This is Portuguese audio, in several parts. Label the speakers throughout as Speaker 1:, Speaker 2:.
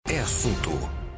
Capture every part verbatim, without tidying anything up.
Speaker 1: é assunto.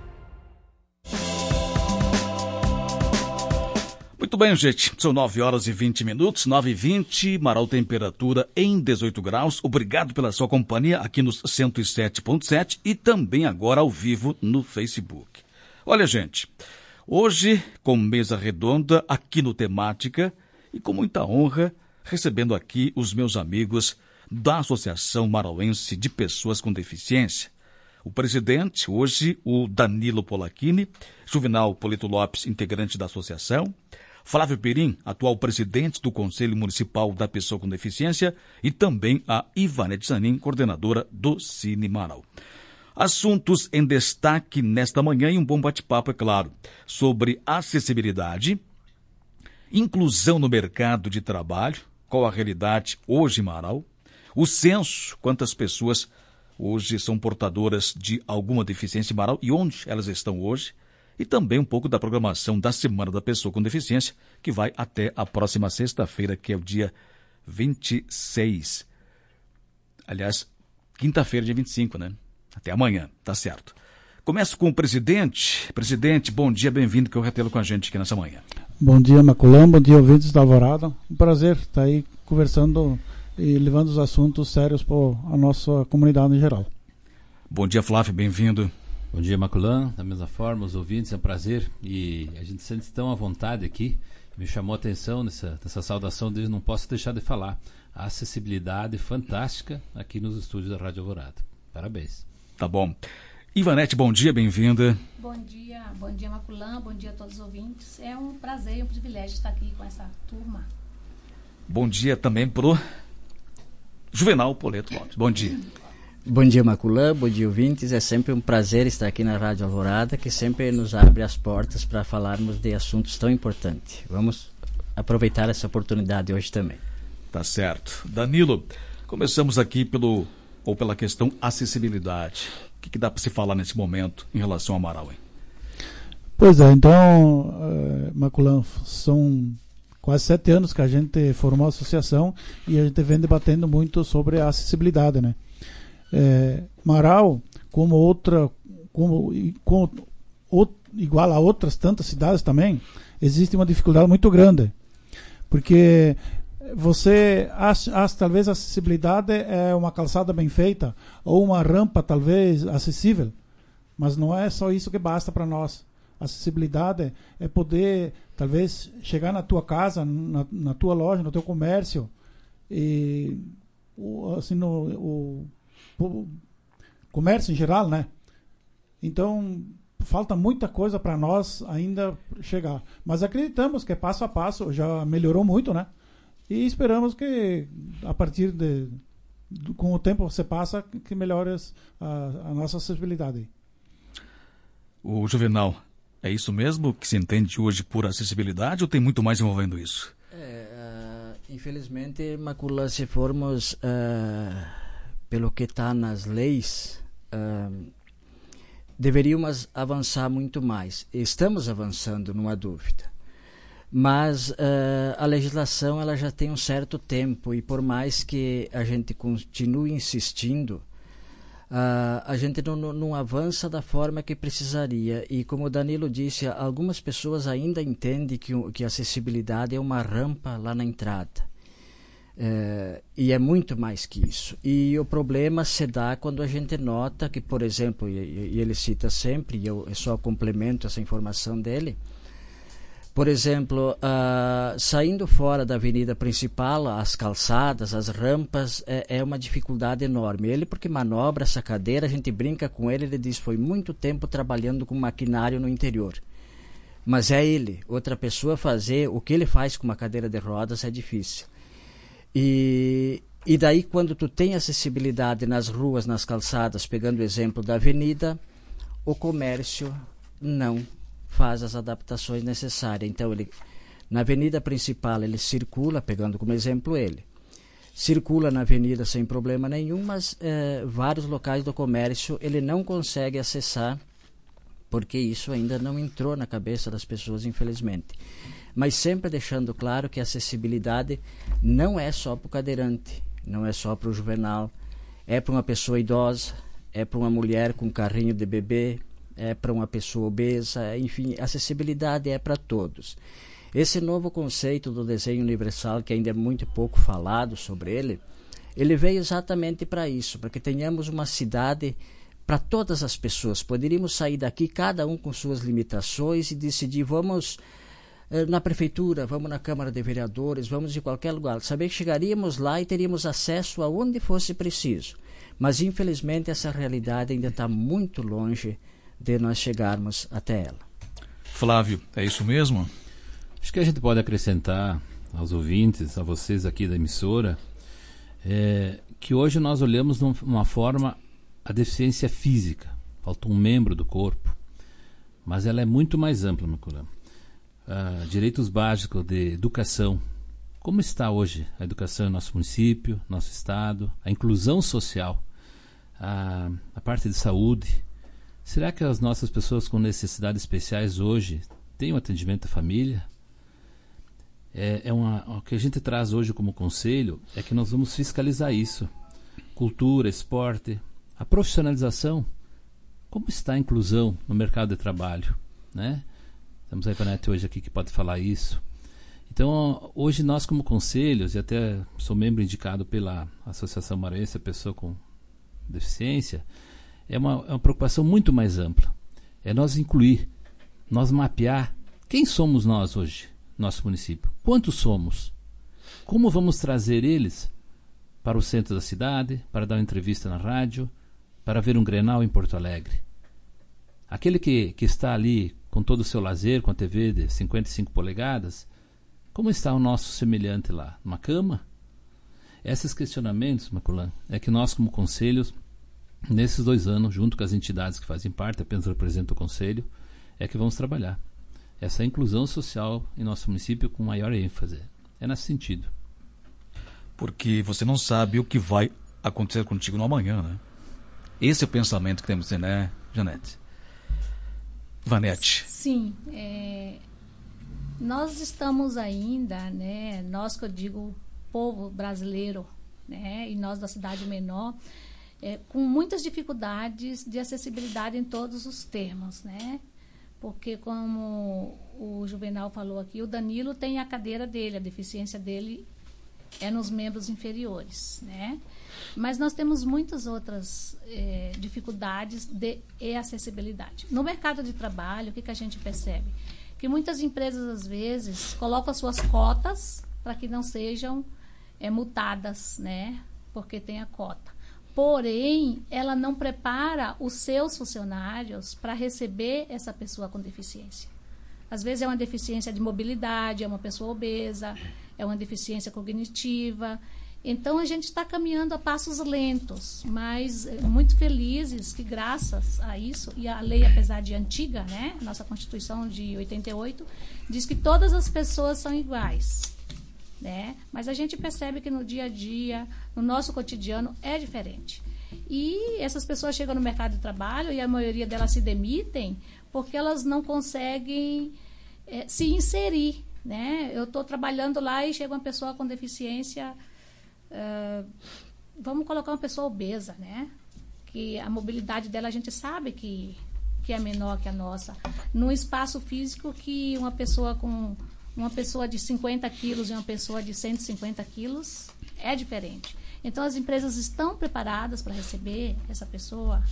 Speaker 1: Muito bem, gente. São nove horas e vinte minutos, nove e vinte, Marau temperatura em dezoito graus. Obrigado pela sua companhia aqui nos cento e sete ponto sete e também agora ao vivo no Facebook. Olha, gente, hoje com mesa redonda aqui no Temática e com muita honra recebendo aqui os meus amigos da Associação Marauense de Pessoas com Deficiência. O presidente, hoje, o Danilo Polacchini, Juvenal Polito Lopes, integrante da associação, Flávio Perim, atual presidente do Conselho Municipal da Pessoa com Deficiência, e também a Ivanete Zanin, coordenadora do Cine Marau. Assuntos em destaque nesta manhã e um bom bate-papo, é claro, sobre acessibilidade, inclusão no mercado de trabalho, qual a realidade hoje em Marau, o censo, quantas pessoas hoje são portadoras de alguma deficiência em Marau e onde elas estão hoje, e também um pouco da programação da Semana da Pessoa com Deficiência, que vai até a próxima sexta-feira, que é o dia vinte e seis. Aliás, quinta-feira, dia vinte e cinco, né? Até amanhã, tá certo. Começo com o presidente. Presidente, bom dia, bem-vindo, que eu retelo com a gente aqui nessa manhã.
Speaker 2: Bom dia, Maculão, bom dia, ouvintes da Alvorada. Um prazer estar aí conversando e levando os assuntos sérios para a nossa comunidade em geral.
Speaker 1: Bom dia, Flávio, bem-vindo.
Speaker 3: Bom dia, Maculã, da mesma forma, os ouvintes, é um prazer e a gente se sente tão à vontade aqui. Me chamou a atenção nessa, nessa saudação, de, não posso deixar de falar. A acessibilidade fantástica aqui nos estúdios da Rádio Alvorada. Parabéns.
Speaker 1: Tá bom. Ivanete, bom dia, bem-vinda.
Speaker 4: Bom dia, bom dia, Maculã, bom dia a todos os ouvintes. É um prazer e um privilégio estar aqui com essa turma.
Speaker 1: Bom dia também pro Juvenal Polito Lopes. Bom dia.
Speaker 5: Bom dia, Maculã, bom dia, ouvintes. É sempre um prazer estar aqui na Rádio Alvorada, que sempre nos abre as portas para falarmos de assuntos tão importantes. Vamos aproveitar essa oportunidade hoje também.
Speaker 1: Tá certo. Danilo, começamos aqui pelo, ou pela questão acessibilidade. O que, que dá para se falar nesse momento em relação ao Marau, hein?
Speaker 2: Pois é, então, uh, Maculã, são quase sete anos que a gente formou a associação e a gente vem debatendo muito sobre a acessibilidade, né? É, Marau, como outra, como, como ou, igual a outras tantas cidades também, existe uma dificuldade muito grande, porque você acha, acha talvez a acessibilidade é uma calçada bem feita ou uma rampa talvez acessível, mas não é só isso que basta para nós. Acessibilidade é poder talvez chegar na tua casa, na, na tua loja, no teu comércio e assim no o, o comércio em geral, né? Então falta muita coisa para nós ainda chegar, mas acreditamos que passo a passo já melhorou muito, né? E esperamos que a partir de, de com o tempo você passa que melhore a, a nossa acessibilidade.
Speaker 1: O Juvenal, é isso mesmo que se entende hoje por acessibilidade ou tem muito mais envolvendo isso?
Speaker 5: É, uh, infelizmente, Macula, se formos uh, pelo que está nas leis, uh, deveríamos avançar muito mais. Estamos avançando, não há dúvida. Mas uh, a legislação ela já tem um certo tempo e por mais que a gente continue insistindo, uh, a gente não, não, não avança da forma que precisaria. E como o Danilo disse, algumas pessoas ainda entendem que, que a acessibilidade é uma rampa lá na entrada. Uh, e é muito mais que isso. E o problema se dá quando a gente nota que, por exemplo, e, e ele cita sempre, e eu, eu só complemento essa informação dele, por exemplo, uh, saindo fora da avenida principal, as calçadas, as rampas, é, é uma dificuldade enorme. Ele, porque manobra essa cadeira, a gente brinca com ele, ele diz, foi muito tempo trabalhando com maquinário no interior. Mas é ele, outra pessoa fazer o que ele faz com uma cadeira de rodas é difícil. E, e daí quando tu tem acessibilidade nas ruas, nas calçadas, pegando o exemplo da avenida, o comércio não faz as adaptações necessárias. Então, ele, na avenida principal, ele circula, pegando como exemplo ele, circula na avenida sem problema nenhum, mas eh, vários locais do comércio ele não consegue acessar, porque isso ainda não entrou na cabeça das pessoas, infelizmente. Mas sempre deixando claro que a acessibilidade não é só para o cadeirante, não é só para o juvenal, é para uma pessoa idosa, é para uma mulher com carrinho de bebê, é para uma pessoa obesa, enfim, acessibilidade é para todos. Esse novo conceito do desenho universal, que ainda é muito pouco falado sobre ele, ele veio exatamente para isso, para que tenhamos uma cidade para todas as pessoas. Poderíamos sair daqui, cada um com suas limitações, e decidir, vamos eh, na prefeitura, vamos na Câmara de Vereadores, vamos de qualquer lugar. Saber que chegaríamos lá e teríamos acesso aonde fosse preciso. Mas, infelizmente, essa realidade ainda está muito longe de nós chegarmos até ela.
Speaker 1: Flávio, é isso mesmo?
Speaker 3: Acho que a gente pode acrescentar aos ouvintes, a vocês aqui da emissora, é, que hoje nós olhamos de uma forma a deficiência física. Falta um membro do corpo, mas ela é muito mais ampla, Maculam. Ah, direitos básicos de educação. Como está hoje a educação em nosso município, nosso estado, a inclusão social, a, a parte de saúde. Será que as nossas pessoas com necessidades especiais hoje têm um atendimento à família? É, é uma, o que a gente traz hoje como conselho é que nós vamos fiscalizar isso. Cultura, esporte, a profissionalização. Como está a inclusão no mercado de trabalho, né? Temos a Ivanete hoje aqui que pode falar isso. Então, hoje nós como conselhos, e até sou membro indicado pela Associação Maranhense, a pessoa com deficiência, é uma, é uma preocupação muito mais ampla. É nós incluir, nós mapear quem somos nós hoje, nosso município. Quantos somos? Como vamos trazer eles para o centro da cidade, para dar uma entrevista na rádio, para ver um Grenal em Porto Alegre? Aquele que, que está ali com todo o seu lazer, com a T V de cinquenta e cinco polegadas, como está o nosso semelhante lá? Numa cama? Esses questionamentos, Maculam, é que nós como conselhos, nesses dois anos, junto com as entidades que fazem parte, apenas represento o conselho, é que vamos trabalhar essa inclusão social em nosso município com maior ênfase. É nesse sentido.
Speaker 1: Porque você não sabe o que vai acontecer contigo no amanhã, né? Esse é o pensamento que temos, né, Janete? Vanete.
Speaker 4: Sim, é, nós estamos ainda, né, nós que eu digo, povo brasileiro, né, e nós da cidade menor, é, com muitas dificuldades de acessibilidade em todos os termos, né? Porque, como o Juvenal falou aqui, o Danilo tem a cadeira dele, a deficiência dele é nos membros inferiores, né? Mas nós temos muitas outras eh, dificuldades de acessibilidade. No mercado de trabalho, o que, que a gente percebe? Que muitas empresas, às vezes, colocam as suas cotas para que não sejam eh, multadas, né? Porque tem a cota. Porém, ela não prepara os seus funcionários para receber essa pessoa com deficiência. Às vezes é uma deficiência de mobilidade, é uma pessoa obesa, é uma deficiência cognitiva. Então, a gente está caminhando a passos lentos, mas muito felizes que, graças a isso, e a lei, apesar de antiga, né, nossa Constituição de oitenta e oito, diz que todas as pessoas são iguais. Né? Mas a gente percebe que no dia a dia, no nosso cotidiano, é diferente. E essas pessoas chegam no mercado de trabalho e a maioria delas se demitem porque elas não conseguem é, se inserir. Né? Eu estou trabalhando lá e chega uma pessoa com deficiência, uh, vamos colocar uma pessoa obesa, né? Que a mobilidade dela a gente sabe que, que é menor que a nossa. Num espaço físico que uma pessoa com... Uma pessoa de cinquenta quilos e uma pessoa de cento e cinquenta quilos é diferente. Então, as empresas estão preparadas para receber essa pessoa.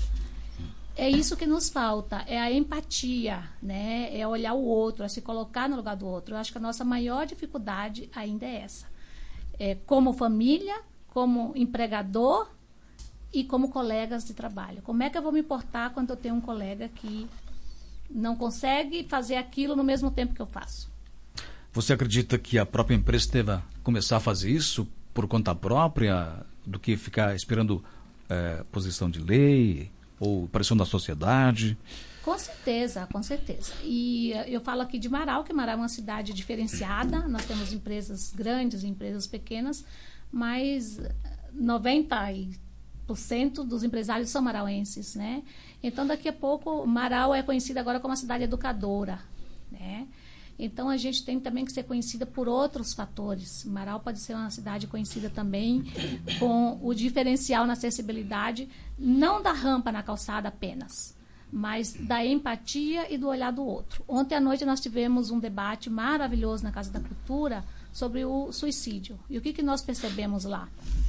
Speaker 4: É isso que nos falta, é a empatia, né? É olhar o outro, é se colocar no lugar do outro. Eu acho que a nossa maior dificuldade ainda é essa. É, como família, como empregador e como colegas de trabalho. Como é que eu vou me importar quando eu tenho um colega que não consegue fazer aquilo no mesmo tempo que eu faço?
Speaker 1: Você acredita que a própria empresa deva começar a fazer isso por conta própria, do que ficar esperando é, posição de lei ou pressão da sociedade?
Speaker 4: Com certeza, com certeza. E eu falo aqui de Marau, que Marau é uma cidade diferenciada. Nós temos empresas grandes e empresas pequenas, mas noventa por cento dos empresários são marauenses, né? Então, daqui a pouco, Marau é conhecida agora como uma cidade educadora, né? Então, a gente tem também que ser conhecida por outros fatores. Marau pode ser uma cidade conhecida também com o diferencial na acessibilidade, não da rampa na calçada apenas, mas da empatia e do olhar do outro. Ontem à noite nós tivemos um debate maravilhoso na Casa da Cultura sobre o suicídio. E o que, que nós percebemos lá?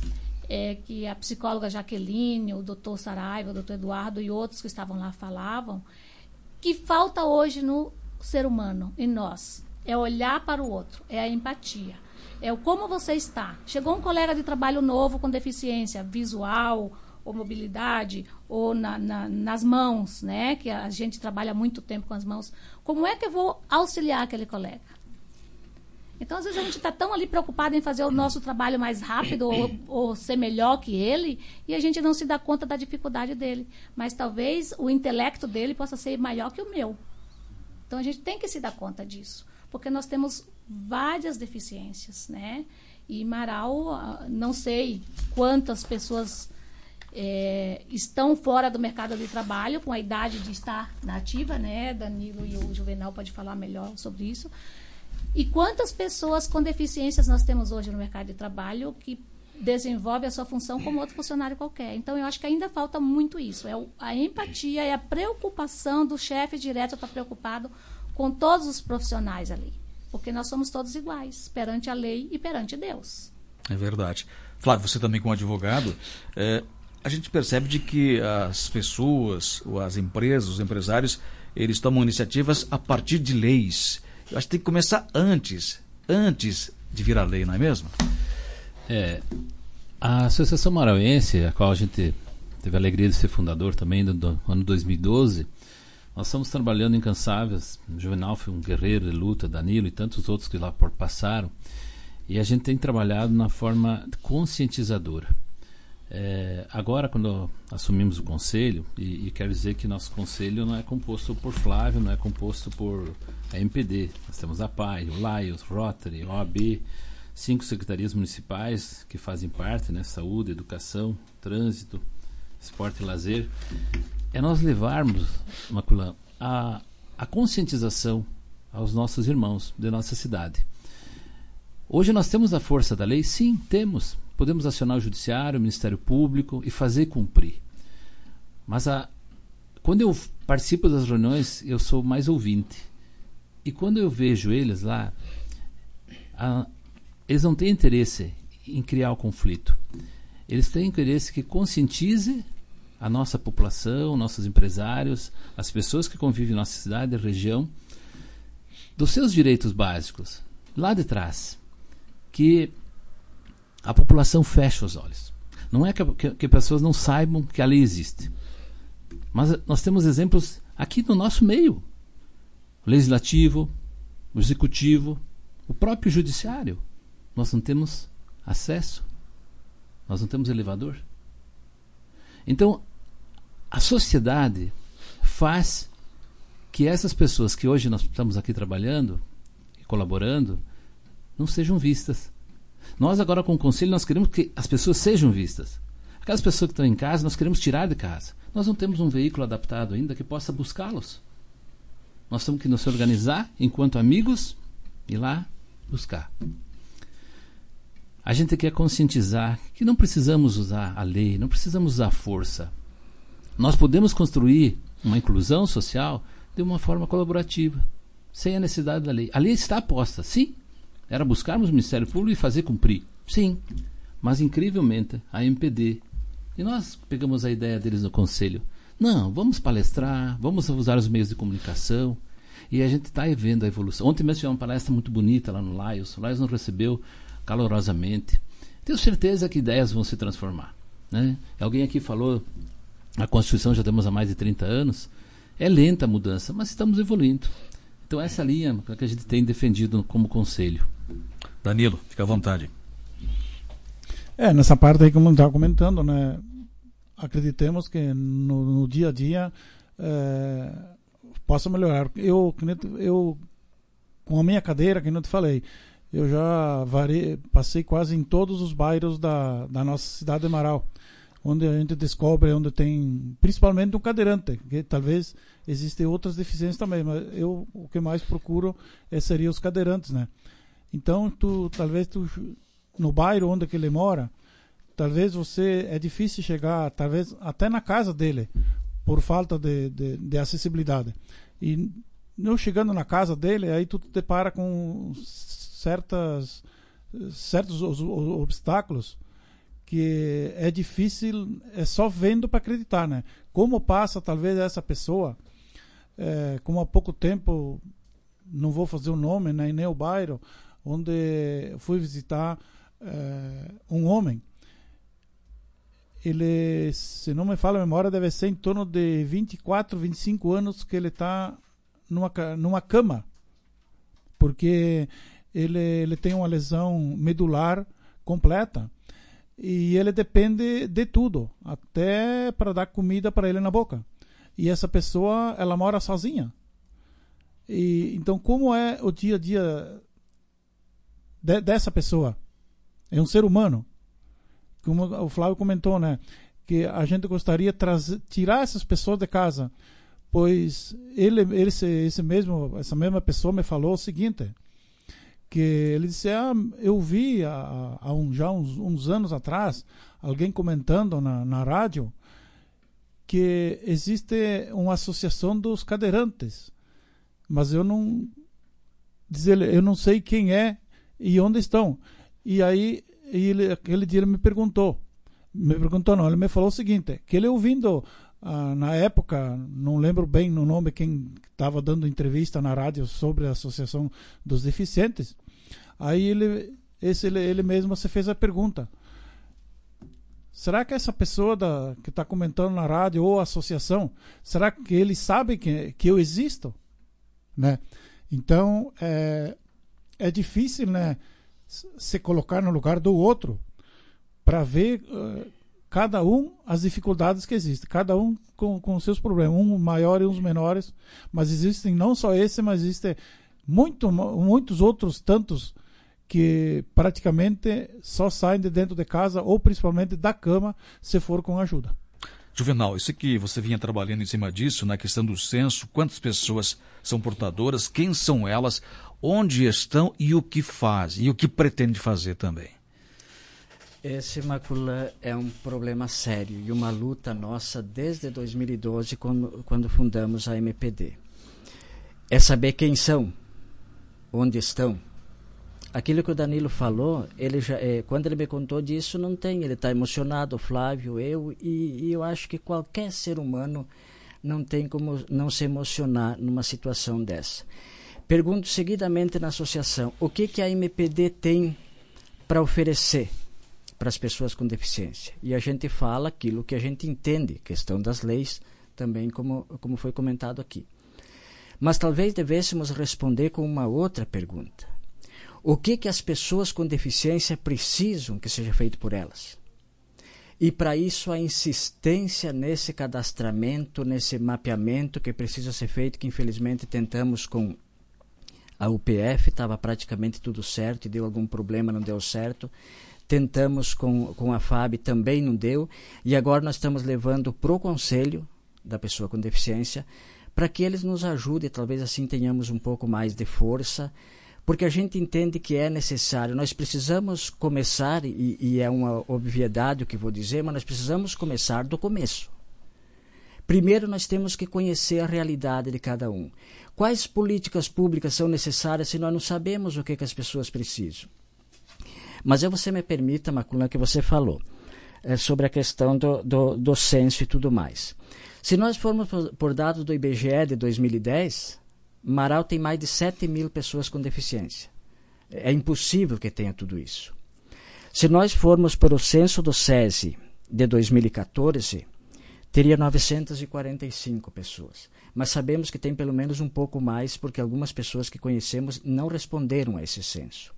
Speaker 4: É que a psicóloga Jaqueline, o doutor Saraiva, o doutor Eduardo e outros que estavam lá falavam que falta hoje no ser humano, em nós, é olhar para o outro, é a empatia, é o como você está. Chegou um colega de trabalho novo com deficiência visual ou mobilidade, ou na, na, nas mãos, né, que a gente trabalha muito tempo com as mãos. Como é que eu vou auxiliar aquele colega? Então, às vezes, a gente está tão ali preocupado em fazer o nosso trabalho mais rápido ou, ou ser melhor que ele, e a gente não se dá conta da dificuldade dele. Mas talvez o intelecto dele possa ser maior que o meu. Então, a gente tem que se dar conta disso, porque nós temos várias deficiências, né? E Marau, não sei quantas pessoas é, estão fora do mercado de trabalho com a idade de estar na ativa, né? Danilo e o Juvenal podem falar melhor sobre isso. E quantas pessoas com deficiências nós temos hoje no mercado de trabalho que desenvolve a sua função como outro funcionário qualquer. Então, eu acho que ainda falta muito isso. É a empatia, é a preocupação do chefe direto estar preocupado com todos os profissionais ali. Porque nós somos todos iguais, perante a lei e perante Deus.
Speaker 1: É verdade. Flávio, você também como advogado, é, a gente percebe de que as pessoas, as empresas, os empresários, eles tomam iniciativas a partir de leis. Eu acho que tem que começar antes, antes de virar lei, não é mesmo?
Speaker 3: É, a Associação Marauense, a qual a gente teve a alegria de ser fundador também no, no ano dois mil e doze, nós estamos trabalhando incansáveis. O Juvenal foi um guerreiro de luta, Danilo e tantos outros que lá por passaram, e a gente tem trabalhado na forma conscientizadora. É, agora, quando assumimos o conselho, e, e quero dizer que nosso conselho não é composto por Flávio, não é composto por a M P D. Nós temos a P A I, o Laios, Rotary, O A B, cinco secretarias municipais que fazem parte, né? Saúde, educação, trânsito, esporte e lazer. É nós levarmos, Maculã, a, a conscientização aos nossos irmãos de nossa cidade. Hoje nós temos a força da lei? Sim, temos. Podemos acionar o Judiciário, o Ministério Público e fazer cumprir. Mas a, quando eu participo das reuniões, eu sou mais ouvinte. E quando eu vejo eles lá, a, eles não têm interesse em criar o conflito. Eles têm interesse que conscientize a nossa população, nossos empresários, as pessoas que convivem em nossa cidade, região, dos seus direitos básicos, lá de trás. Que a população fecha os olhos. Não é que, que, que pessoas não saibam que a lei existe. Mas nós temos exemplos aqui no nosso meio. O legislativo, o executivo, o próprio judiciário. Nós não temos acesso. Nós não temos elevador. Então, a sociedade faz que essas pessoas que hoje nós estamos aqui trabalhando e colaborando não sejam vistas. Nós agora com o conselho nós queremos que as pessoas sejam vistas. Aquelas pessoas que estão em casa nós queremos tirar de casa. Nós não temos um veículo adaptado ainda que possa buscá-los. Nós temos que nos organizar enquanto amigos e ir lá buscar. A gente quer conscientizar que não precisamos usar a lei, não precisamos usar a força. Nós podemos construir uma inclusão social de uma forma colaborativa, sem a necessidade da lei. A lei está posta, sim. Era buscarmos o Ministério Público e fazer cumprir. Sim. Mas, incrivelmente, a M P D. E nós pegamos a ideia deles no Conselho. Não, vamos palestrar, vamos usar os meios de comunicação. E a gente está vendo a evolução. Ontem mesmo tivemos uma palestra muito bonita lá no Laios. O Laios nos recebeu calorosamente. Tenho certeza que ideias vão se transformar. Né? Alguém aqui falou, a Constituição já temos há mais de trinta anos. É lenta a mudança, mas estamos evoluindo. Então essa linha que a gente tem defendido como Conselho.
Speaker 1: Danilo, fica à vontade.
Speaker 2: É, nessa parte aí, como eu estava comentando, né, acreditemos que no, no dia a dia é, possa melhorar. Eu, eu, com a minha cadeira, que não te falei, eu já varei, passei quase em todos os bairros da, da nossa cidade de Marau. onde a gente descobre onde tem, principalmente um cadeirante, que talvez existem outras deficiências também, mas eu o que mais procuro é, seria os cadeirantes, né? Então, tu, talvez tu, no bairro onde que ele mora, talvez você, é difícil chegar, talvez até na casa dele, por falta de, de, de acessibilidade. E não chegando na casa dele, aí tu te depara com certas, certos os, os obstáculos que é difícil, é só vendo para acreditar, né? Como passa, talvez, essa pessoa, é, como há pouco tempo, não vou fazer o nome, né, nem o bairro, onde fui visitar é, um homem. Ele, se não me falha a memória, deve ser em torno de vinte e quatro, vinte e cinco anos que ele está numa, numa cama, porque ele, ele tem uma lesão medular completa. E ele depende de tudo, até para dar comida para ele na boca. E essa pessoa, ela mora sozinha. E então, como é o dia a dia de, dessa pessoa? É um ser humano. Como o Flávio comentou, né? Que a gente gostaria de trazer, tirar essas pessoas de casa, pois ele, ele esse mesmo, essa mesma pessoa me falou o seguinte, que ele disse, ah, eu vi há, há um, já uns, uns anos atrás alguém comentando na, na rádio que existe uma associação dos cadeirantes, mas eu não diz ele, eu não sei quem é e onde estão. E aí ele, aquele dia ele me perguntou, me perguntou não, ele me falou o seguinte, que ele ouvindo ah, na época, não lembro bem no nome quem estava dando entrevista na rádio sobre a Associação dos Deficientes. Aí ele, esse, ele, ele mesmo se fez a pergunta, será que essa pessoa da, que está comentando na rádio ou a associação, será que ele sabe que, que eu existo? Né? Então é, é difícil, né, se colocar no lugar do outro para ver uh, cada um as dificuldades que existem, cada um com, com seus problemas, um maior e uns menores, mas existem não só esse, mas existem muito, muitos outros tantos que praticamente só saem de dentro de casa ou principalmente da cama se for com ajuda.
Speaker 1: Juvenal, isso que você vinha trabalhando em cima disso, na questão do censo, quantas pessoas são portadoras, quem são elas, onde estão e o que fazem, e o que pretende fazer também.
Speaker 5: Esse, Macula, é um problema sério e uma luta nossa desde dois mil e doze, quando, quando fundamos a M P D. É saber quem são, onde estão. Aquilo que o Danilo falou, ele já, é, quando ele me contou disso, não tem, ele está emocionado, o Flávio, eu, e, e eu acho que qualquer ser humano não tem como não se emocionar numa situação dessa. Pergunto seguidamente na associação, o que, que a M P D tem para oferecer para as pessoas com deficiência? E a gente fala aquilo que a gente entende, questão das leis, também como, como foi comentado aqui. Mas talvez devêssemos responder com uma outra pergunta. O que, que as pessoas com deficiência precisam que seja feito por elas? E para isso a insistência nesse cadastramento, nesse mapeamento que precisa ser feito, que infelizmente tentamos com a U P F, estava praticamente tudo certo e deu algum problema, não deu certo. Tentamos com, com a F A B, também não deu. E agora nós estamos levando para o Conselho da Pessoa com Deficiência para que eles nos ajudem, talvez assim tenhamos um pouco mais de força, porque a gente entende que é necessário. Nós precisamos começar, e, e é uma obviedade o que vou dizer, mas nós precisamos começar do começo. Primeiro nós temos que conhecer a realidade de cada um. Quais políticas públicas são necessárias se nós não sabemos o que, que as pessoas precisam? Mas eu, você me permita, Macula, que você falou é, sobre a questão do, do, do censo e tudo mais. Se nós formos por, por dados do I B G E de dois mil e dez... Marau tem mais de sete mil pessoas com deficiência. É impossível que tenha tudo isso. Se nós formos para o censo do SESI de dois mil e quatorze, teria novecentas e quarenta e cinco pessoas. Mas sabemos que tem pelo menos um pouco mais, porque algumas pessoas que conhecemos não responderam a esse censo.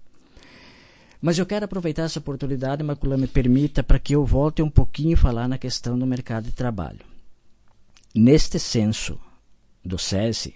Speaker 5: Mas eu quero aproveitar essa oportunidade, Macula, me permita, para que eu volte um pouquinho a falar na questão do mercado de trabalho. Neste censo do SESI,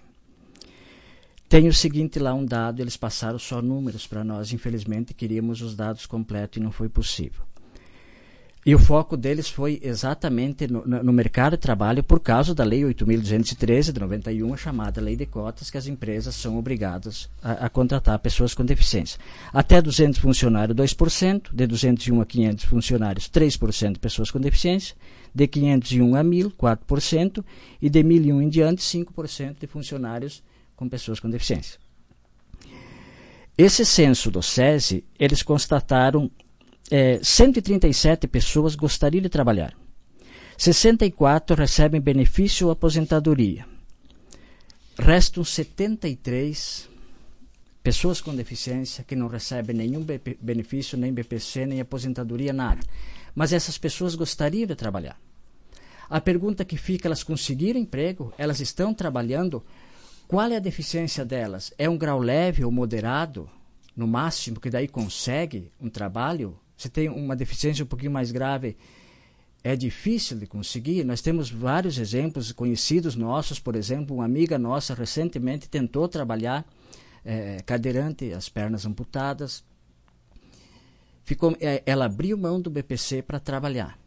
Speaker 5: tem o seguinte lá, um dado, eles passaram só números para nós, infelizmente queríamos os dados completos e não foi possível. E o foco deles foi exatamente no, no mercado de trabalho por causa da Lei oito mil duzentos e treze de noventa e um, a chamada Lei de Cotas, que as empresas são obrigadas a, a contratar pessoas com deficiência. Até duzentos funcionários, dois por cento, de duzentos e um a quinhentos funcionários, três por cento de pessoas com deficiência, de quinhentos e um a mil, quatro por cento, e de mil e um em diante, cinco por cento de funcionários com pessoas com deficiência. Esse censo do SESI, eles constataram É, cento e trinta e sete pessoas gostariam de trabalhar. sessenta e quatro recebem benefício ou aposentadoria. Restam setenta e três pessoas com deficiência que não recebem nenhum benefício, nem B P C, nem aposentadoria, nada. Mas essas pessoas gostariam de trabalhar. A pergunta que fica, elas conseguiram emprego? Elas estão trabalhando? Qual é a deficiência delas? É um grau leve ou moderado, no máximo, que daí consegue um trabalho? Se tem uma deficiência um pouquinho mais grave, é difícil de conseguir. Nós temos vários exemplos conhecidos nossos. Por exemplo, uma amiga nossa recentemente tentou trabalhar é, cadeirante, as pernas amputadas. Ficou, é, ela abriu mão do B P C para trabalhar.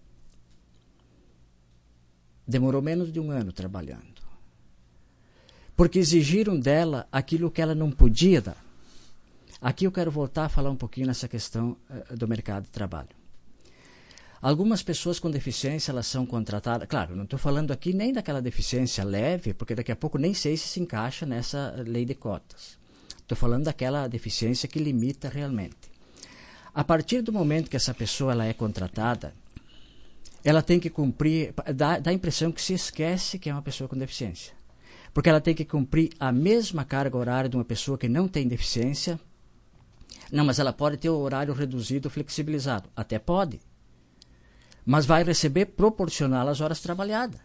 Speaker 5: Demorou menos de um ano trabalhando. Porque exigiram dela aquilo que ela não podia dar. Aqui eu quero voltar a falar um pouquinho nessa questão uh, do mercado de trabalho. Algumas pessoas com deficiência, elas são contratadas... Claro, não estou falando aqui nem daquela deficiência leve, porque daqui a pouco nem sei se se encaixa nessa lei de cotas. Estou falando daquela deficiência que limita realmente. A partir do momento que essa pessoa ela é contratada, ela tem que cumprir... Dá, dá a impressão que se esquece que é uma pessoa com deficiência. Porque ela tem que cumprir a mesma carga horária de uma pessoa que não tem deficiência. Não, mas ela pode ter o horário reduzido, flexibilizado. Até pode. Mas vai receber proporcional às horas trabalhadas.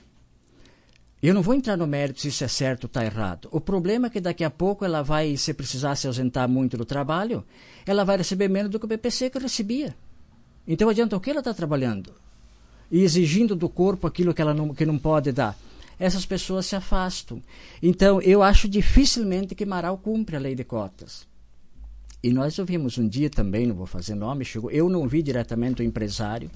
Speaker 5: Eu não vou entrar no mérito se isso é certo ou está errado. O problema é que daqui a pouco ela vai, se precisar se ausentar muito do trabalho, ela vai receber menos do que o B P C que recebia. Então adianta o que ela está trabalhando? E exigindo do corpo aquilo que ela não, que não pode dar. Essas pessoas se afastam. Então eu acho dificilmente que Marau cumpre a lei de cotas. E nós ouvimos um dia também, não vou fazer nome, chegou, eu não vi diretamente o empresário,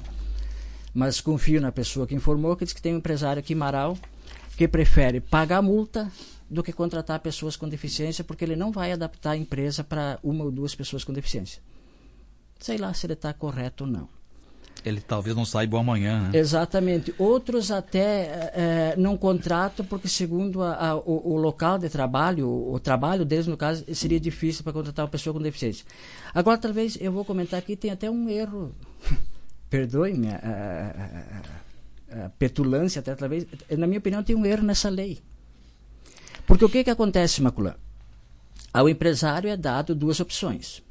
Speaker 5: mas confio na pessoa que informou, que diz que tem um empresário aqui em Marau que prefere pagar multa do que contratar pessoas com deficiência, porque ele não vai adaptar a empresa para uma ou duas pessoas com deficiência. Sei lá se ele está correto ou não.
Speaker 1: Ele talvez não saiba amanhã, né?
Speaker 5: Exatamente. Outros até é, não contratam porque, segundo a, a, o, o local de trabalho, o, o trabalho deles, no caso, seria difícil para contratar uma pessoa com deficiência. Agora, talvez, eu vou comentar aqui, tem até um erro, perdoe-me a, a, a, a petulância, até talvez, na minha opinião, tem um erro nessa lei. Porque o que, que acontece, Maculã? Ao empresário é dado duas opções.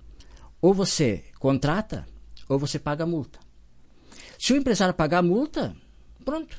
Speaker 5: Ou você contrata, ou você paga a multa. Se o empresário pagar a multa, pronto.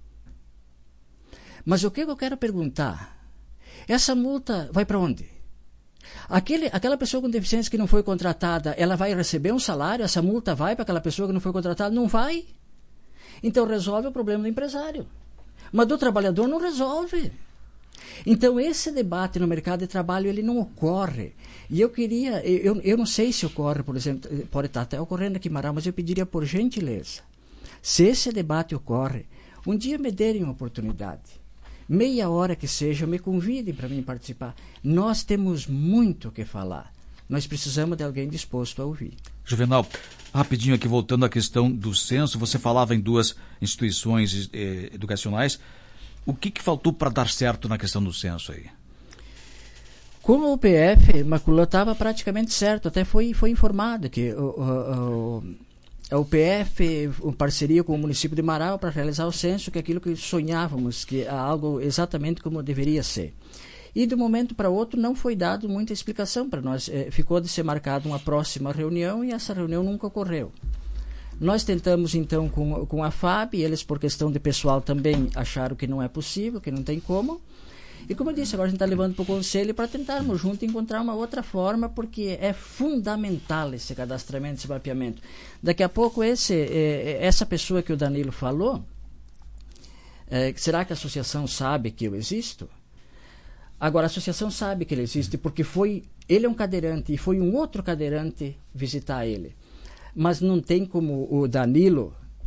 Speaker 5: Mas o que eu quero perguntar? Essa multa vai para onde? Aquele, aquela pessoa com deficiência que não foi contratada, ela vai receber um salário? Essa multa vai para aquela pessoa que não foi contratada? Não vai. Então resolve o problema do empresário. Mas do trabalhador não resolve. Então esse debate no mercado de trabalho ele não ocorre. E eu queria, eu, eu não sei se ocorre, por exemplo, pode estar até ocorrendo aqui em Marau, mas eu pediria por gentileza, se esse debate ocorre, um dia me derem uma oportunidade, meia hora que seja, me convidem para mim participar. Nós temos muito o que falar. Nós precisamos de alguém disposto a ouvir.
Speaker 1: Juvenal, rapidinho aqui, voltando à questão do censo, você falava em duas instituições eh, educacionais. O que, que faltou para dar certo na questão do censo aí?
Speaker 5: Como o P F, Maculã estava praticamente certo, até foi, foi informado que o, o, o, o P F, em parceria com o município de Marau, para realizar o censo, que é aquilo que sonhávamos, que é algo exatamente como deveria ser. E de um momento para outro não foi dado muita explicação para nós. É, ficou de ser marcada uma próxima reunião e essa reunião nunca ocorreu. Nós tentamos então com, com a F A B, e eles por questão de pessoal também acharam que não é possível, que não tem como. E como eu disse, agora a gente está levando para o conselho para tentarmos juntos encontrar uma outra forma, porque é fundamental esse cadastramento, esse mapeamento. Daqui a pouco esse, eh, essa pessoa que o Danilo falou, eh, será que a associação sabe que eu existo? Agora, a associação sabe que ele existe porque foi, ele é um cadeirante e foi um outro cadeirante visitar ele. Mas não tem como o Danilo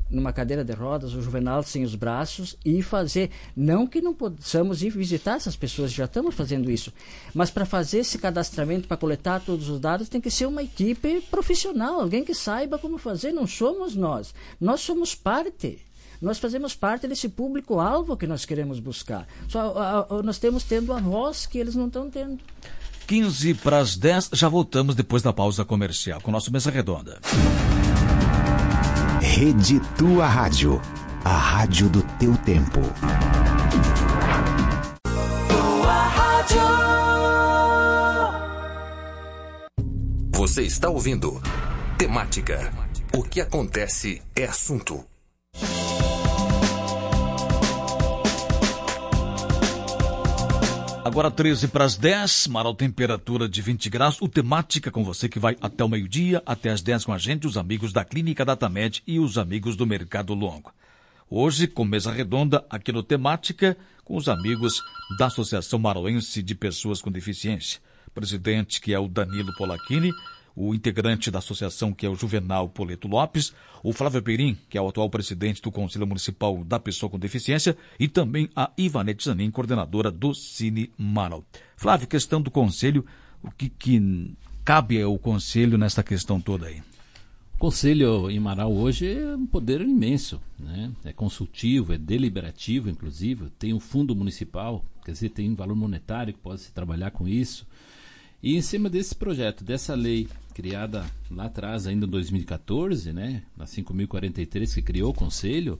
Speaker 5: numa cadeira de rodas, o juvenal sem os braços, e fazer, não que não possamos ir visitar essas pessoas, já estamos fazendo isso, mas para fazer esse cadastramento, para coletar todos os dados, tem que ser uma equipe profissional, alguém que saiba como fazer, não somos nós, nós somos parte, nós fazemos parte desse público-alvo que nós queremos buscar, só a, a, nós temos tendo a voz que eles não estão tendo.
Speaker 1: quinze para as dez, já voltamos depois da pausa comercial com o nosso Mesa Redonda.
Speaker 6: Rede Tua Rádio, a rádio do teu tempo.
Speaker 7: Tua Rádio.
Speaker 8: Você está ouvindo Temática. O que acontece é assunto.
Speaker 1: Agora treze para as dez, Marau, temperatura de vinte graus. O Temática com você que vai até o meio-dia, até as dez com a gente, os amigos da Clínica Datamed e os amigos do Mercado Longo. Hoje, com mesa redonda, aqui no Temática, com os amigos da Associação Marauense de Pessoas com Deficiência. Presidente, que é o Danilo Polacchini, o integrante da associação, que é o Juvenal Poleto Lopes, o Flávio Perim, que é o atual presidente do Conselho Municipal da Pessoa com Deficiência, e também a Ivanete Zanin, coordenadora do Cine Marau. Flávio, questão do Conselho, o que, que cabe ao Conselho nessa questão toda aí?
Speaker 3: O Conselho em Marau hoje é um poder imenso, né? É consultivo, é deliberativo, inclusive, tem um fundo municipal, quer dizer, tem um valor monetário que pode se trabalhar com isso. E em cima desse projeto, dessa lei criada lá atrás, ainda em dois mil e quatorze, né, na cinco mil e quarenta e três, que criou o Conselho,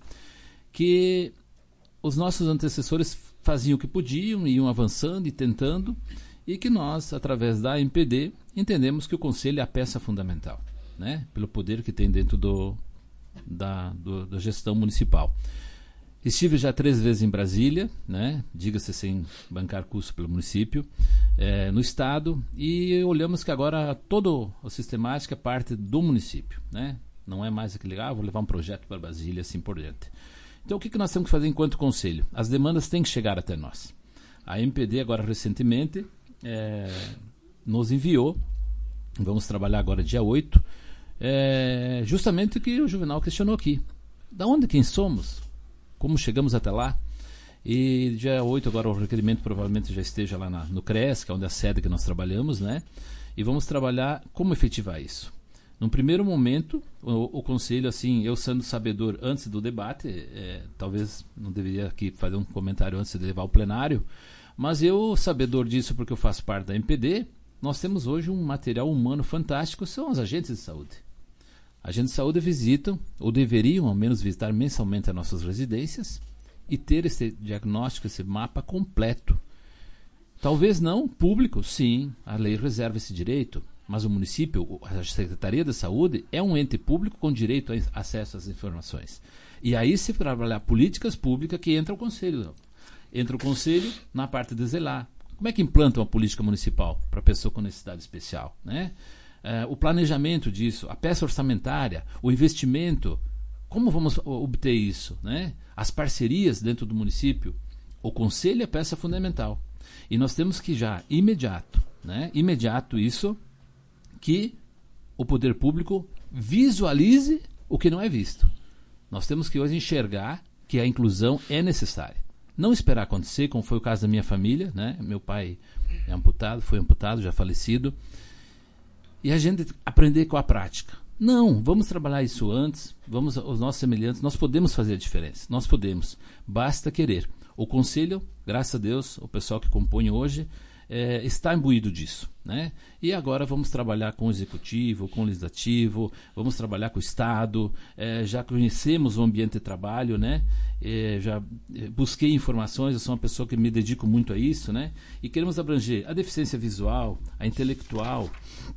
Speaker 3: que os nossos antecessores faziam o que podiam, iam avançando e tentando, e que nós, através da M P D, entendemos que o Conselho é a peça fundamental, né, pelo poder que tem dentro do, da, do, da gestão municipal. Estive já três vezes em Brasília, né? Diga-se sem bancar custo pelo município, é, no estado, e olhamos que agora toda a sistemática é parte do município, né? Não é mais aquele, ah, vou levar um projeto para Brasília, assim por diante. Então o que, que nós temos que fazer enquanto conselho? As demandas têm que chegar até nós. A M P D agora recentemente é, nos enviou, vamos trabalhar agora dia oito, é, justamente o que o Juvenal questionou aqui. Da onde quem somos? Como chegamos até lá? E dia oito agora o requerimento provavelmente já esteja lá na, no CRES, que é onde é a sede que nós trabalhamos, né? E vamos trabalhar como efetivar isso. Num primeiro momento, o, o Conselho, assim, eu sendo sabedor antes do debate, é, talvez não deveria aqui fazer um comentário antes de levar ao plenário, mas eu, sabedor disso porque eu faço parte da M P D, nós temos hoje um material humano fantástico, são os agentes de saúde. Agentes de saúde visitam, ou deveriam ao menos visitar mensalmente as nossas residências e ter esse diagnóstico, esse mapa completo. Talvez não público, sim, a lei reserva esse direito, mas o município, a Secretaria de Saúde, é um ente público com direito a acesso às informações. E aí se trabalhar políticas públicas que entra o Conselho. Entra o Conselho na parte de zelar. Como é que implanta uma política municipal para pessoa com necessidade especial, né? Uh, o planejamento disso, a peça orçamentária, o investimento, como vamos obter isso, né? As parcerias dentro do município, o Conselho é a peça fundamental. E nós temos que já, imediato, né? Imediato isso, que o poder público visualize o que não é visto. Nós temos que hoje enxergar que a inclusão é necessária. Não esperar acontecer, como foi o caso da minha família, né? Meu pai é amputado, foi amputado, já falecido. E a gente aprender com a prática. Não, vamos trabalhar isso antes, vamos os nossos semelhantes, nós podemos fazer a diferença, nós podemos, basta querer. O Conselho, graças a Deus, o pessoal que compõe hoje, é, está imbuído disso, né? E agora vamos trabalhar com o Executivo, com o Legislativo, vamos trabalhar com o Estado, é, já conhecemos o ambiente de trabalho, né? É, já busquei informações, eu sou uma pessoa que me dedico muito a isso, né? E queremos abranger a deficiência visual, a intelectual,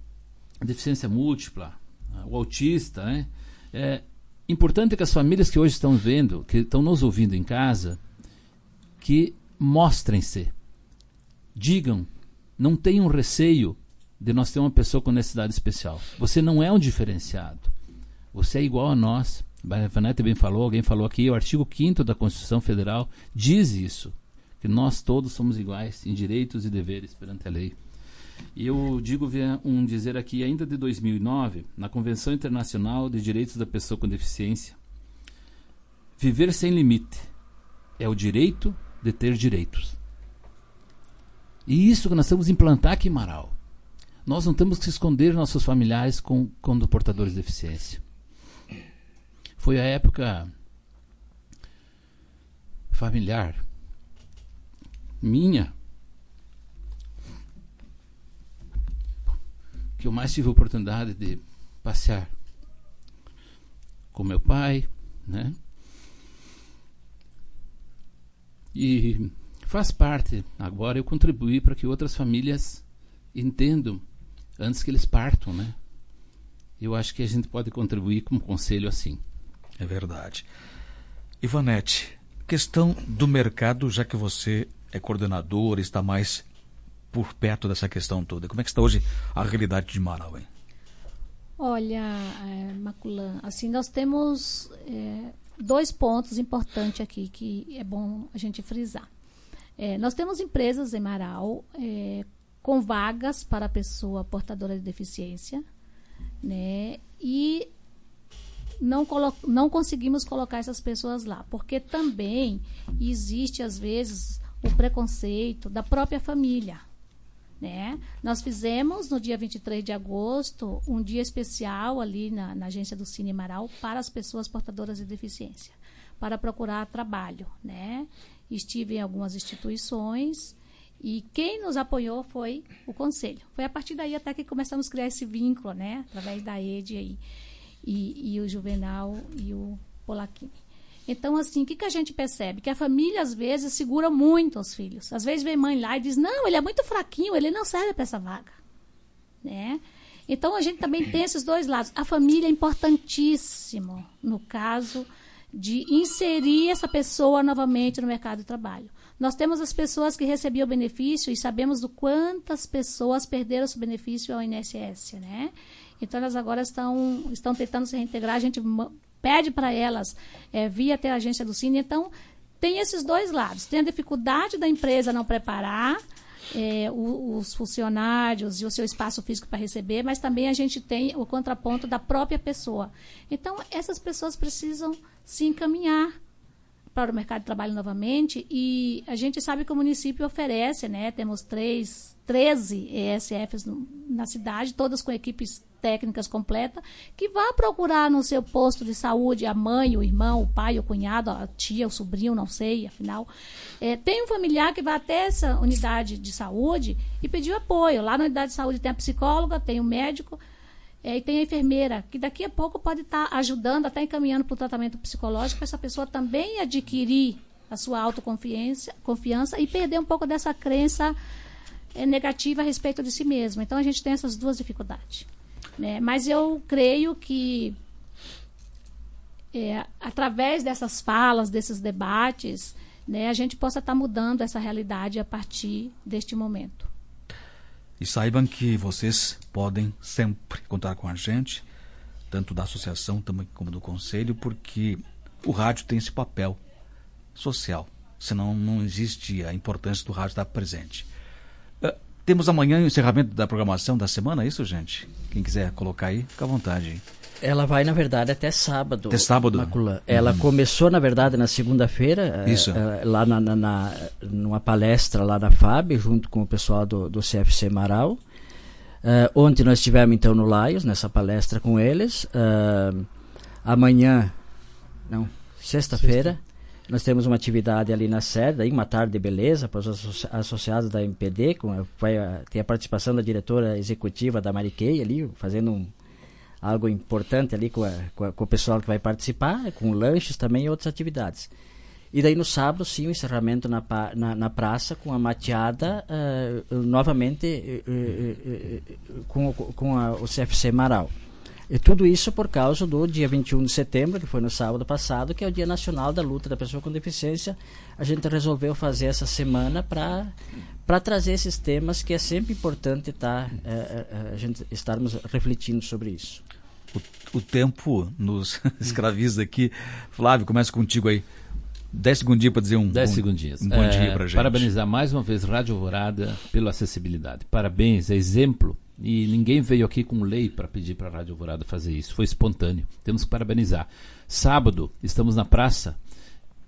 Speaker 3: a deficiência múltipla, o autista, né? É importante que as famílias que hoje estão vendo, que estão nos ouvindo em casa, que mostrem-se, digam, não tenham receio de nós ter uma pessoa com necessidade especial. Você não é um diferenciado, você é igual a nós. A Vanete bem falou, alguém falou aqui, o artigo quinto da Constituição Federal diz isso, que nós todos somos iguais em direitos e deveres perante a lei. E eu digo um dizer aqui, ainda de dois mil e nove, na Convenção Internacional de Direitos da Pessoa com Deficiência, Viver sem limite é o direito de ter direitos. E isso que nós temos que implantar aqui em Marau. Nós não temos que esconder nossos familiares com, com portadores de deficiência. Foi a época familiar minha que eu mais tive a oportunidade de passear com meu pai, né? E faz parte agora eu contribuir para que outras famílias entendam antes que eles partam, né? Eu acho que a gente pode contribuir como conselho assim.
Speaker 1: É verdade. Ivanete, questão do mercado, já que você é coordenadora, está mais por perto dessa questão toda. Como é que está hoje a realidade de Marau, hein?
Speaker 4: Olha, é, Maculan, assim, nós temos é, dois pontos importantes aqui que é bom a gente frisar. É, nós temos empresas em Marau é, com vagas para a pessoa portadora de deficiência, né? E não, colo- não conseguimos colocar essas pessoas lá, porque também existe, às vezes, o preconceito da própria família, né? Nós fizemos, no dia vinte e três de agosto, um dia especial ali na, na agência do Cine Marau para as pessoas portadoras de deficiência, para procurar trabalho, né? Estive em algumas instituições e quem nos apoiou foi o Conselho. Foi a partir daí até que começamos a criar esse vínculo, né? Através da E D aí, e, e o Juvenal e o Polacchini. Então, assim, o que, que a gente percebe? Que a família, às vezes, segura muito os filhos. Às vezes vem mãe lá e diz, não, ele é muito fraquinho, ele não serve para essa vaga, né? Então, a gente também tem esses dois lados. A família é importantíssimo no caso de inserir essa pessoa novamente no mercado de trabalho. Nós temos as pessoas que recebiam benefício e sabemos do quantas pessoas perderam esse benefício ao I N S S, né? Então, elas agora estão, estão tentando se reintegrar. A gente pede para elas é, via até a agência do Cine. Então, tem esses dois lados. Tem a dificuldade da empresa não preparar é, os, os funcionários e o seu espaço físico para receber, mas também a gente tem o contraponto da própria pessoa. Então, essas pessoas precisam se encaminhar para o mercado de trabalho novamente, e a gente sabe que o município oferece, né? Temos três, treze E S Fs no, na cidade, todas com equipes técnicas completas, que vá procurar no seu posto de saúde a mãe, o irmão, o pai, o cunhado, a tia, o sobrinho, não sei, afinal. É, tem um familiar que vai até essa unidade de saúde e pedir apoio. Lá na unidade de saúde tem a psicóloga, tem o médico, é, e tem a enfermeira, que daqui a pouco pode estar tá ajudando, até encaminhando para o tratamento psicológico, para essa pessoa também adquirir a sua autoconfiança confiança, e perder um pouco dessa crença é, negativa a respeito de si mesmo. Então, a gente tem essas duas dificuldades, né? Mas eu creio que, é, através dessas falas, desses debates, né, a gente possa estar tá mudando essa realidade a partir deste momento.
Speaker 1: E saibam que vocês podem sempre contar com a gente, tanto da associação também como do conselho, porque o rádio tem esse papel social, senão não existe a importância do rádio estar presente. Uh, temos amanhã o encerramento da programação da semana, é isso, gente? Quem quiser colocar aí, fica à vontade.
Speaker 5: Ela vai, na verdade, até sábado.
Speaker 1: Até sábado?
Speaker 5: Maculan. Ela uhum. começou, na verdade, na segunda-feira,
Speaker 1: Isso.
Speaker 5: É, lá na, na, na, numa palestra lá na F A B, junto com o pessoal do, do C F C Marau. Uh, ontem nós estivemos, então, no Laios, nessa palestra com eles. Uh, amanhã, não, sexta-feira, Sexta. nós temos uma atividade ali na sede, aí, uma tarde de beleza para os associ- associados da M P D, com, vai ter a participação da diretora executiva da Mariquei ali, fazendo um algo importante ali com, a, com, a, com o pessoal que vai participar, com lanches também e outras atividades. E daí no sábado, sim, o encerramento na, na, na praça com a mateada, uh, novamente uh, uh, uh, com, com a, o C F C Marau. E tudo isso por causa do dia vinte e um de setembro, que foi no sábado passado, que é o Dia Nacional da Luta da Pessoa com Deficiência. A gente resolveu fazer essa semana para para trazer esses temas, que é sempre importante tá, é, é, a gente estarmos refletindo sobre isso.
Speaker 1: O, o tempo nos escraviza aqui. Flávio, começa contigo aí. Dez segundinhos para dizer um,
Speaker 3: Dez
Speaker 1: um,
Speaker 3: segundinhos.
Speaker 1: um bom
Speaker 3: é,
Speaker 1: dia para gente.
Speaker 3: Parabenizar mais uma vez Rádio Alvorada pela acessibilidade. Parabéns, é exemplo. E ninguém veio aqui com lei para pedir para a Rádio Alvorada fazer isso. Foi espontâneo. Temos que parabenizar. Sábado, estamos na praça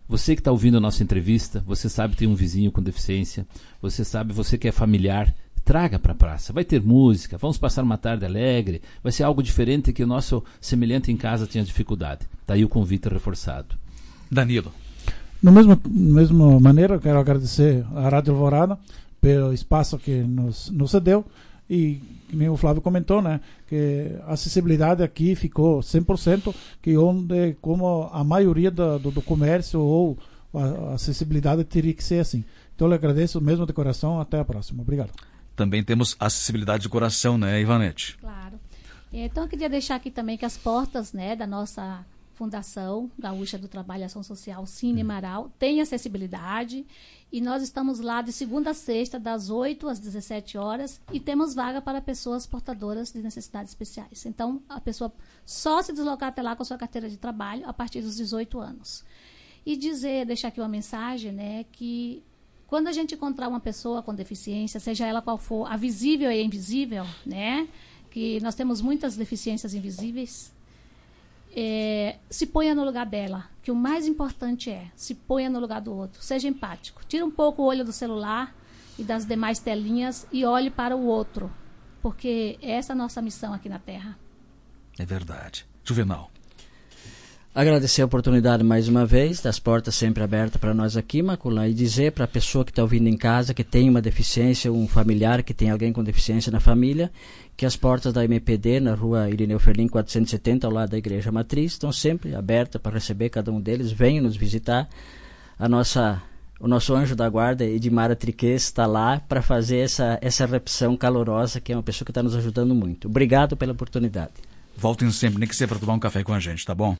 Speaker 3: Você que está ouvindo a nossa entrevista, você sabe que tem um vizinho com deficiência, você sabe, você que é familiar, traga para a praça. Vai ter música, vamos passar uma tarde alegre, vai ser algo diferente que o nosso semelhante em casa tinha dificuldade. Daí o convite reforçado.
Speaker 1: Danilo.
Speaker 2: No mesmo, mesma maneira, quero agradecer à Rádio Alvorada pelo espaço que nos, nos cedeu e, como o Flávio comentou, né, que a acessibilidade aqui ficou cem por cento, que onde, como a maioria do, do, do comércio ou a, a acessibilidade teria que ser assim. Então, eu agradeço mesmo de coração. Até a próxima. Obrigado.
Speaker 1: Também temos acessibilidade de coração, né, Ivanete?
Speaker 4: Claro. Então, eu queria deixar aqui também que as portas, né, da nossa Fundação Gaúcha do Trabalho e Ação Social, Cine Marau, tem acessibilidade e nós estamos lá de segunda a sexta, das oito às dezessete horas, e temos vaga para pessoas portadoras de necessidades especiais. Então, a pessoa só se deslocar até lá com a sua carteira de trabalho a partir dos dezoito anos. E dizer, deixar aqui uma mensagem, né, que quando a gente encontrar uma pessoa com deficiência, seja ela qual for, a visível e a invisível, né, que nós temos muitas deficiências invisíveis, É, se ponha no lugar dela, que o mais importante é, se ponha no lugar do outro, seja empático, tira um pouco o olho do celular e das demais telinhas e olhe para o outro, porque essa é a nossa missão aqui na Terra.
Speaker 1: É verdade. Juvenal.
Speaker 5: Agradecer a oportunidade mais uma vez, das portas sempre abertas para nós aqui, Maculan, e dizer para a pessoa que está ouvindo em casa, que tem uma deficiência, um familiar que tem alguém com deficiência na família, que as portas da M P D, na rua Irineu Ferlin quatrocentos e setenta, ao lado da Igreja Matriz, estão sempre abertas para receber cada um deles. Venham nos visitar. A nossa, o nosso anjo da guarda, Edmara Triquês, está lá para fazer essa, essa recepção calorosa, que é uma pessoa que está nos ajudando muito. Obrigado pela oportunidade.
Speaker 1: Voltem sempre, nem que seja para tomar um café com a gente, tá bom?